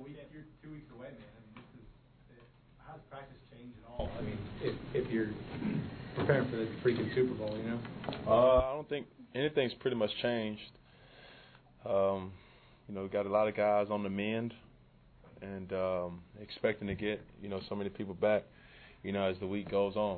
you're 2 weeks away, man. I mean, how's practice changed at all? I mean, if you're preparing for the freaking Super Bowl, you know? I don't think anything's pretty much changed. We got a lot of guys on the mend and expecting to get, so many people back, as the week goes on.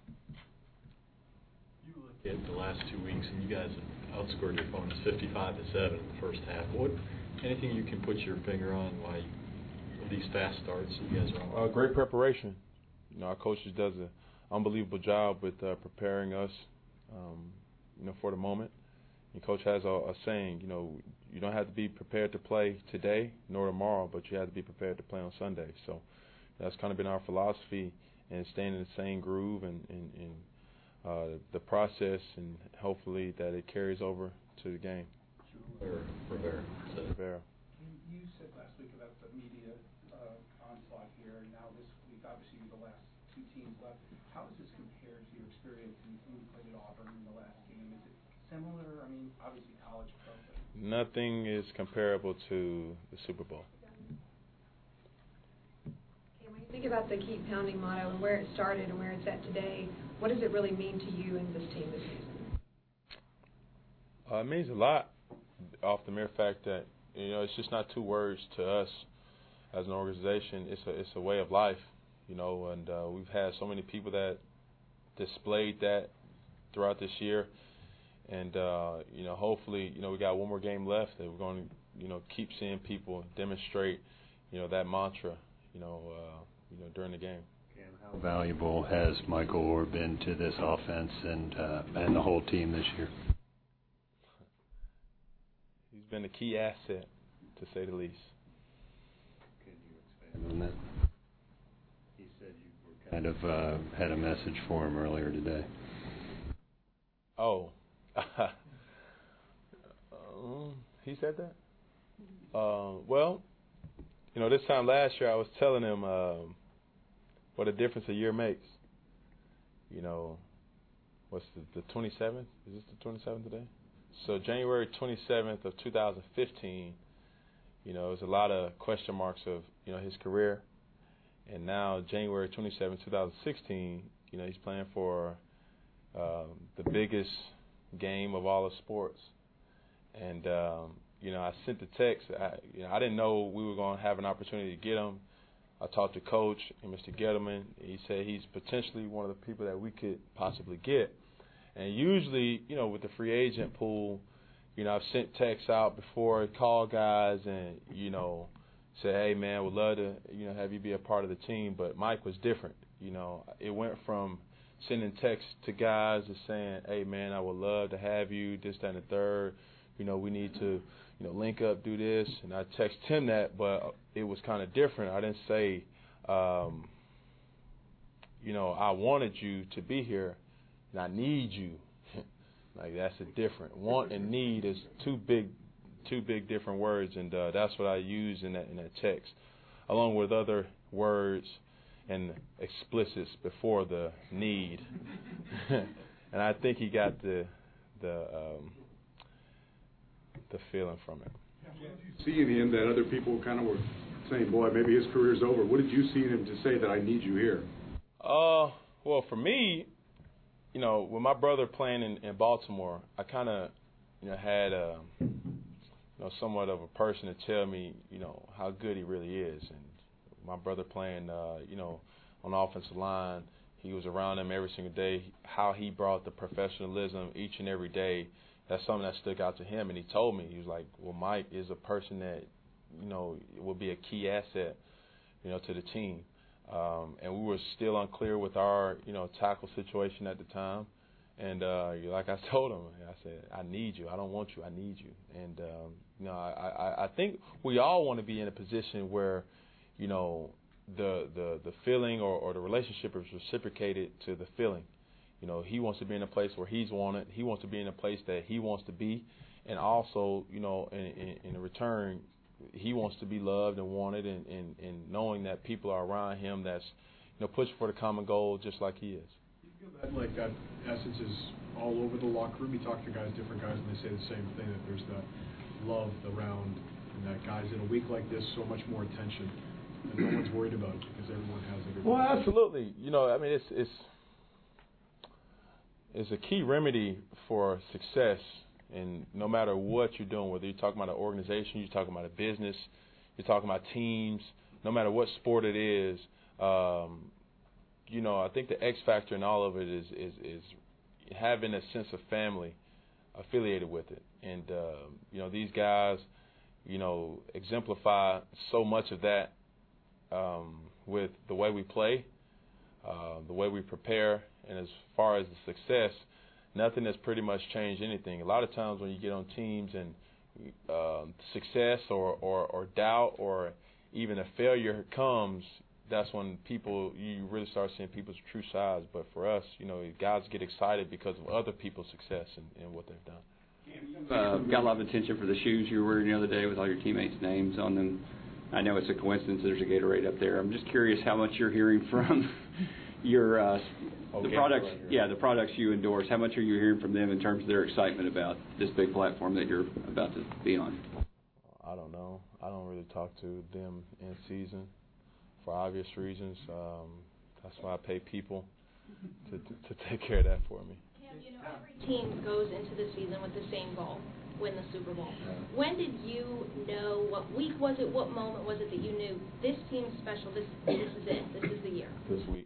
You look at the last 2 weeks, and you guys have outscored your opponents 55-7 in the first half. Anything you can put your finger on why these fast starts you guys are on? Great preparation. Our coaches does an unbelievable job with preparing us, for the moment. And Coach has a saying, you don't have to be prepared to play today nor tomorrow, but you have to be prepared to play on Sunday. So that's kind of been our philosophy, and staying in the same groove and the process, and hopefully that it carries over to the game. Rivera. You said last week about the media onslaught here, and now this week, obviously, you're the last two teams left. How does this compare to your experience when you played at Auburn in the last game? Is it similar? I mean, obviously college pro. Nothing is comparable to the Super Bowl. Okay, when you think about the Keep Pounding motto and where it started and where it's at today, what does it really mean to you and this team this season? It means a lot, off the mere fact that it's just not two words to us as an organization. It's a way of life, and we've had so many people that displayed that throughout this year. And, hopefully, we got one more game left that we're going to, keep seeing people demonstrate, that mantra, during the game. Cam, how valuable has Michael Orr been to this offense and the whole team this year? He's been a key asset, to say the least. Can you expand on that? He said you were kind of had a message for him earlier today. Oh. He said that? Well, this time last year I was telling him what a difference a year makes. What's the 27th? Is this the 27th today? So January 27th of 2015, there's a lot of question marks of, his career. And now January 27th, 2016, he's playing for the biggest game of all of sports. And, I sent the text. I didn't know we were going to have an opportunity to get him. I talked to Coach and Mr. Gettleman. He said he's potentially one of the people that we could possibly get. And usually, with the free agent pool, I've sent texts out before, call guys and, say, hey, man, would love to, have you be a part of the team. But Mike was different. It went from sending texts to guys and saying, hey, man, I would love to have you, this, that, and the third. We need to, link up, do this. And I text him that, but it was kind of different. I didn't say, I wanted you to be here, and I need you. Like, that's a different. Want and need is two big different words, and that's what I use in that text, along with other words and explicits before the need. And I think he got the feeling from it. See in him that other people kind of were saying, boy, maybe his career's over. What did you see in him to say that I need you here? Well, for me, with my brother playing in Baltimore, I kind of, had somewhat of a person to tell me, how good he really is. And my brother playing, on the offensive line, he was around him every single day. How he brought the professionalism each and every day, that's something that stuck out to him. And he told me, he was like, well, Mike is a person that, will be a key asset, to the team. And we were still unclear with our, tackle situation at the time. And like I told him, I said, I need you. I don't want you. I need you. And, I think we all want to be in a position where, the feeling or the relationship is reciprocated to the feeling. He wants to be in a place where he's wanted. He wants to be in a place that he wants to be. And also, in return, he wants to be loved and wanted, and knowing that people are around him that's, pushing for the common goal just like he is. You feel that essence is all over the locker room? You talk to guys, different guys, and they say the same thing, that there's that love around and that guys in a week like this, so much more attention, and no one's worried about it because everyone has everything. Well, absolutely. You know, I mean, it's a key remedy for success. And no matter what you're doing, whether you're talking about an organization, you're talking about a business, you're talking about teams, no matter what sport it is, you know, I think the X factor in all of it is having a sense of family affiliated with it. And, you know, these guys, you know, exemplify so much of that with the way we play, the way we prepare, and as far as the success, nothing has pretty much changed anything. A lot of times when you get on teams and success or doubt or even a failure comes, that's when you really start seeing people's true sides. But for us, you know, guys get excited because of other people's success and what they've done. Got a lot of attention for the shoes you were wearing the other day with all your teammates' names on them. I know it's a coincidence there's a Gatorade up there. I'm just curious how much you're hearing from your the products, the products you endorse. How much are you hearing from them in terms of their excitement about this big platform that you're about to be on? I don't know. I don't really talk to them in season for obvious reasons. That's why I pay people to take care of that for me. Cam, you know, every team goes into the season with the same goal, win the Super Bowl. When did you know, what week was it, what moment was it that you knew this team is special, this is it, this is the year? This week.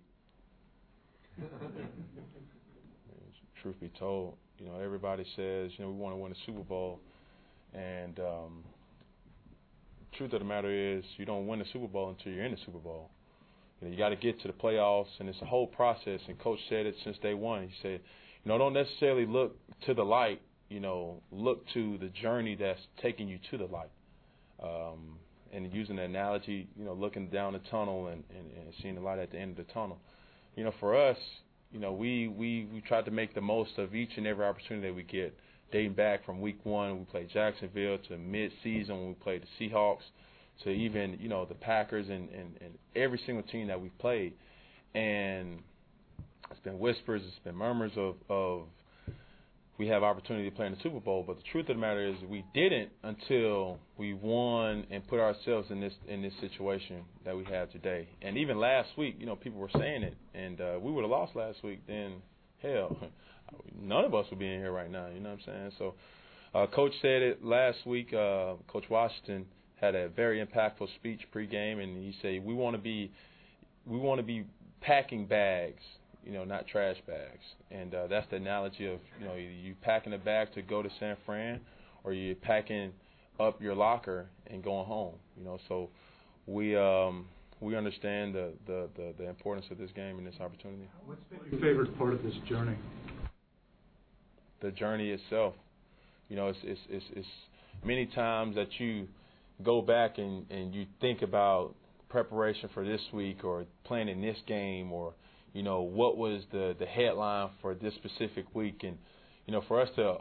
Truth be told, you know, everybody says, you know, we want to win a Super Bowl, and truth of the matter is, you don't win the Super Bowl until you're in the Super Bowl. You know, you got to get to the playoffs, and it's a whole process. And Coach said it since day one. He said, you know, don't necessarily look to the light. You know, look to the journey that's taking you to the light. And using the analogy, you know, looking down the tunnel and seeing the light at the end of the tunnel. You know, for us, you know, we tried to make the most of each and every opportunity that we get. Dating back from week 1, we played Jacksonville, to mid-season when we played the Seahawks, to even, you know, the Packers and every single team that we've played. And it's been whispers, it's been murmurs of we have opportunity to play in the Super Bowl, but the truth of the matter is we didn't until we won and put ourselves in this situation that we have today. And even last week, you know, people were saying it, and we would have lost last week, then hell, none of us would be in here right now, you know what I'm saying? So Coach said it last week. Coach Washington had a very impactful speech pregame, and he said we want to be packing bags, you know, not trash bags. And that's the analogy of, you know, you packing a bag to go to San Fran, or you're packing up your locker and going home. You know, so we understand the importance of this game and this opportunity. What's been your favorite part of this journey? The journey itself. You know, it's many times that you go back and you think about preparation for this week, or planning this game, or, you know, what was the headline for this specific week. And, you know, for us to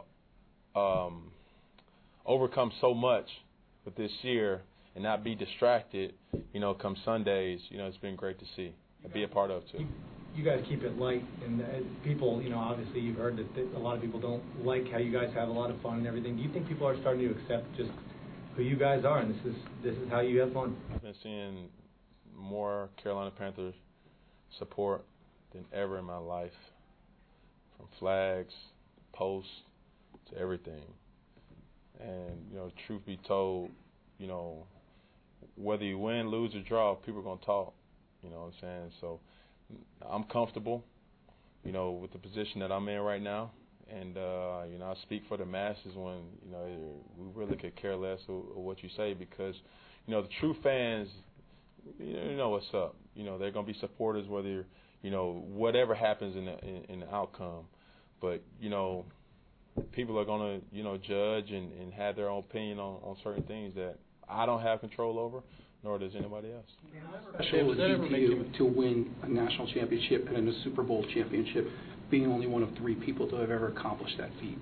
overcome so much with this year and not be distracted, you know, come Sundays, you know, it's been great to see and be a part of, too. You guys keep it light, and people, you know, obviously you've heard that a lot of people don't like how you guys have a lot of fun and everything. Do you think people are starting to accept just who you guys are, and this is how you have fun? I've been seeing more Carolina Panthers support than ever in my life, from flags, posts, to everything. And, you know, truth be told, you know, whether you win, lose, or draw, people are going to talk, you know what I'm saying? So I'm comfortable, you know, with the position that I'm in right now. And, you know, I speak for the masses when, you know, we really could care less of what you say, because, you know, the true fans, you know what's up. You know, they're going to be supporters whether you're, you know, whatever happens in the outcome. But, you know, people are going to, you know, judge and have their own opinion on certain things that I don't have control over, nor does anybody else. How special would it be to you to win a national championship and a Super Bowl championship, being only one of 3 people to have ever accomplished that feat?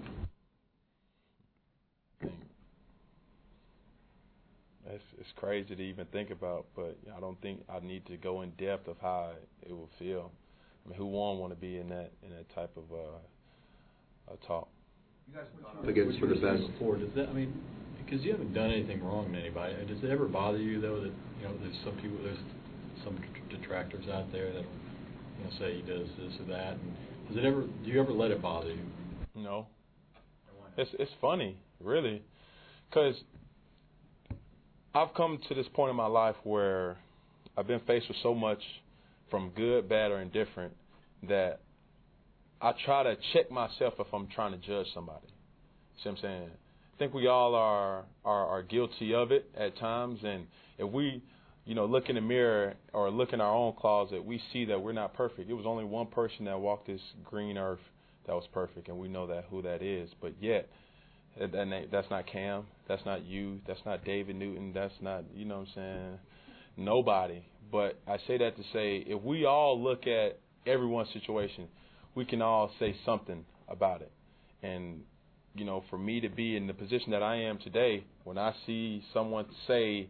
It's crazy to even think about, but I don't think I need to go in depth of how it will feel. I mean, who won't want to be in that type of talk? You guys against for the best. Does that, I mean, because you haven't done anything wrong to anybody. Does it ever bother you though that there's some detractors out there that say he does this or that? And do you ever let it bother you? No. It's funny, really, because I've come to this point in my life where I've been faced with so much, from good, bad, or indifferent, that I try to check myself if I'm trying to judge somebody. See what I'm saying? I think we all are guilty of it at times, and if we, look in the mirror or look in our own closet, we see that we're not perfect. It was only one person that walked this green earth that was perfect, and we know that who that is. But yet, that's not Cam, that's not you, that's not David Newton, that's not, nobody. But I say that to say, if we all look at everyone's situation, we can all say something about it. And, for me to be in the position that I am today, when I see someone say,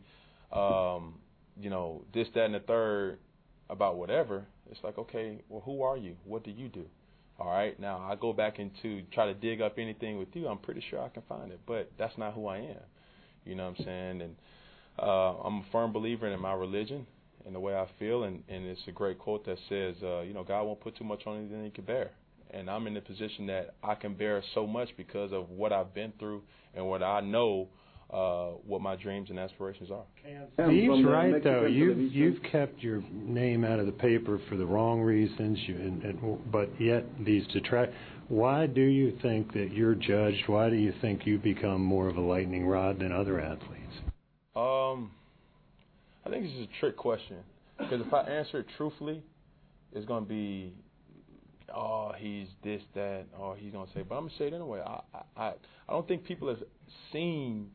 this, that, and the third about whatever, it's like, okay, well, who are you? What do you do? All right, now I go back into try to dig up anything with you, I'm pretty sure I can find it, but that's not who I am. You know what I'm saying? And I'm a firm believer in my religion and the way I feel, and it's a great quote that says, God won't put too much on you than he can bear. And I'm in the position that I can bear so much because of what I've been through and what I know, what my dreams and aspirations are. Steve's right, though. You've kept your name out of the paper for the wrong reasons, but yet these detract. Why do you think that you're judged? Why do you think you become more of a lightning rod than other athletes? I think this is a trick question, because if I answer it truthfully, it's going to be, oh, he's this, that, or he's going to say, but I'm going to say it anyway. I don't think people have seen,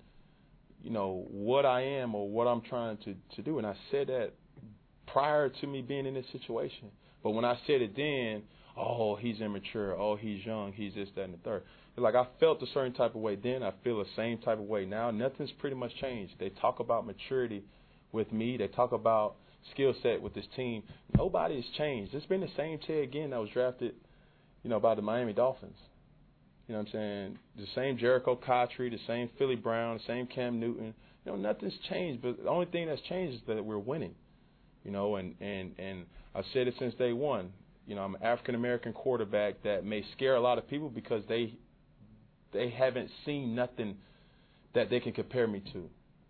what I am or what I'm trying to do. And I said that prior to me being in this situation. But when I said it then, oh, he's immature, oh, he's young, he's this, that, and the third. Like, I felt a certain type of way then. I feel the same type of way now. Nothing's pretty much changed. They talk about maturity with me. They talk about skill set with this team. Nobody has changed. It's been the same Ted Ginn that was drafted, by the Miami Dolphins. You know what I'm saying? The same Jericho Cottrey, the same Philly Brown, the same Cam Newton. Nothing's changed. But the only thing that's changed is that we're winning. And I've said it since day one. I'm an African-American quarterback that may scare a lot of people because they haven't seen nothing that they can compare me to.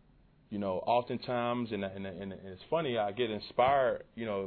Oftentimes, and it's funny, I get inspired,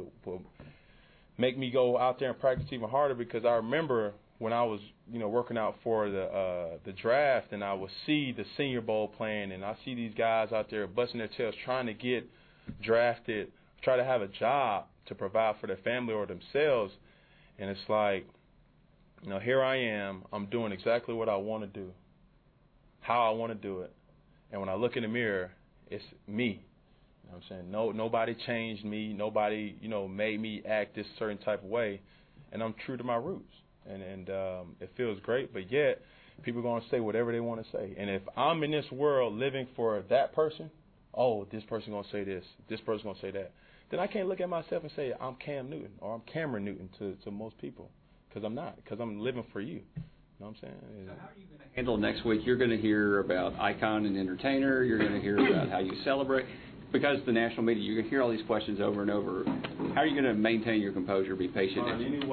make me go out there and practice even harder, because I remember when I was, working out for the draft, and I would see the Senior Bowl playing, and I see these guys out there busting their tails trying to get drafted, try to have a job to provide for their family or themselves, and it's like, here I am, I'm doing exactly what I want to do, how I want to do it, and when I look in the mirror, it's me. You know what I'm saying? Nobody changed me. Nobody, made me act this certain type of way, and I'm true to my roots. And it feels great, but yet people are going to say whatever they want to say. And if I'm in this world living for that person, oh, this person's going to say this person's going to say that, then I can't look at myself and say I'm Cam Newton or I'm Cameron Newton to most people, because I'm not, because I'm living for you. You know what I'm saying? So how are you going to handle next week? You're going to hear about icon and entertainer. You're going to hear about how you celebrate. Because the national media, you're going to hear all these questions over and over. How are you going to maintain your composure, be patient?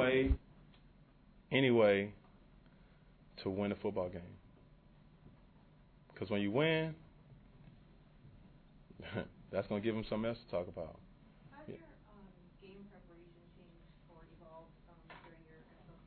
Any way to win a football game. Because when you win, that's going to give them something else to talk about. How has your game preparation changed or evolved during your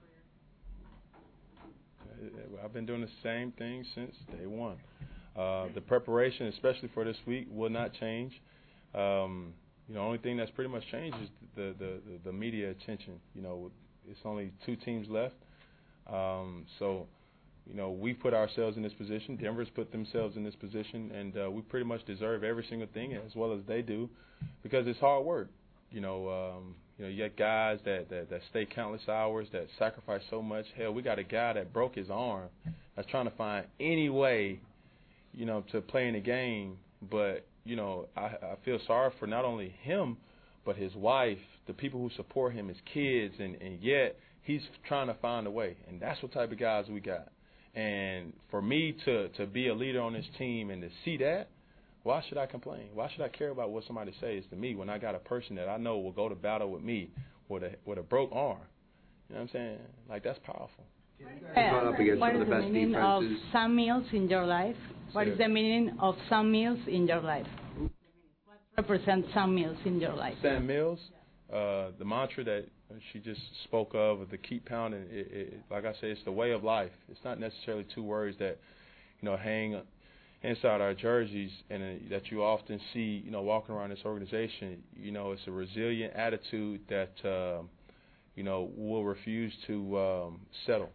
NFL career? I've been doing the same thing since day one. The preparation, especially for this week, will not change. The only thing that's pretty much changed is the media attention. It's only 2 teams left. So we put ourselves in this position. Denver's put themselves in this position, and we pretty much deserve every single thing as well as they do, because it's hard work. You got guys that stay countless hours, that sacrifice so much. Hell, we got a guy that broke his arm that's trying to find any way, to play in the game. But, I feel sorry for not only him, but his wife, the people who support him, his kids, and yet he's trying to find a way. And that's what type of guys we got. And for me to be a leader on this team and to see that, why should I complain? Why should I care about what somebody says to me when I got a person that I know will go to battle with me with a broke arm? You know what I'm saying? Like, that's powerful. What is the meaning of Sam Mills in your life? What is the meaning of Sam Mills in your life? What represents Sam Mills in your life? Sam Mills, the mantra that she just spoke of the keep pounding, like I said, it's the way of life. It's not necessarily two words that, hang inside our jerseys and that you often see, walking around this organization. It's a resilient attitude that, will refuse to settle.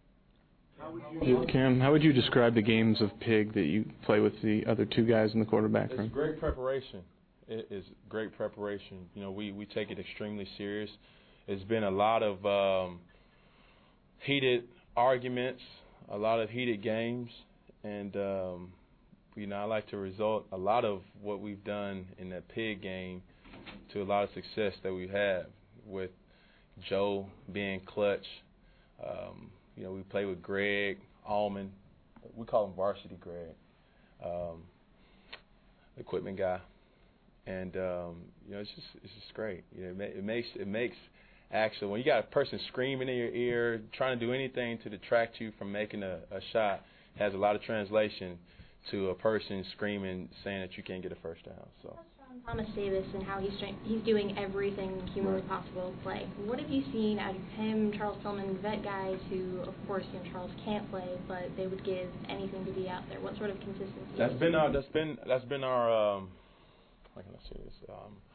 Cam, how would you describe the games of Pig that you play with the other two guys in the quarterback room? It's great preparation. It is great preparation. We take it extremely serious. It's been a lot of heated arguments, a lot of heated games, and I like to result a lot of what we've done in that Pig game to a lot of success that we have with Joe being clutch. We play with Greg Allman. We call him Varsity Greg, the equipment guy, and it's just great. It makes action when you got a person screaming in your ear, trying to do anything to detract you from making a shot. Has a lot of translation to a person screaming, saying that you can't get a first down. So. Thomas Davis and how he's doing everything humanly possible to play. What have you seen out of him, Charles Tillman, vet guys who, of course, Charles can't play, but they would give anything to be out there? What sort of consistency? That's been our. How can I say this?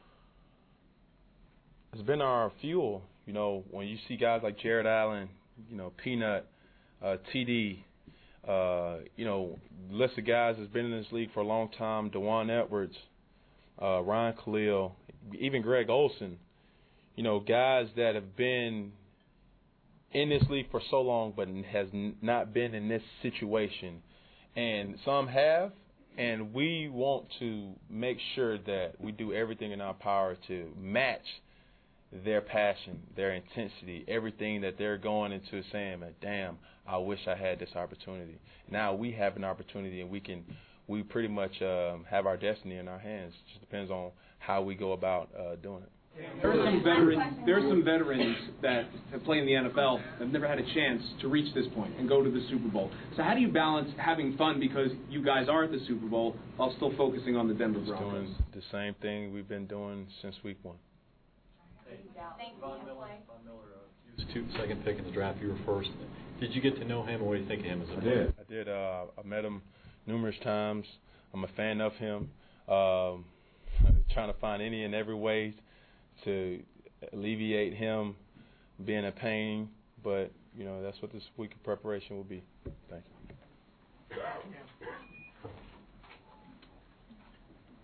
It's been our fuel. When you see guys like Jared Allen, Peanut, TD. List of guys that's been in this league for a long time, DeJuan Edwards, Ryan Khalil, even Greg Olsen, guys that have been in this league for so long but has not been in this situation. And some have, and we want to make sure that we do everything in our power to match their passion, their intensity, everything that they're going into saying, damn, I wish I had this opportunity. Now we have an opportunity, and we pretty much have our destiny in our hands. It just depends on how we go about doing it. There are some veterans that have played in the NFL that have never had a chance to reach this point and go to the Super Bowl. So how do you balance having fun because you guys are at the Super Bowl while still focusing on the Denver Broncos? Doing the same thing we've been doing since week one. Von Miller, he was second pick in the draft. You were first. Did you get to know him, or what do you think of him as a player? I did. I met him numerous times. I'm a fan of him. Trying to find any and every way to alleviate him being in pain. But, that's what this week of preparation will be. Thank you.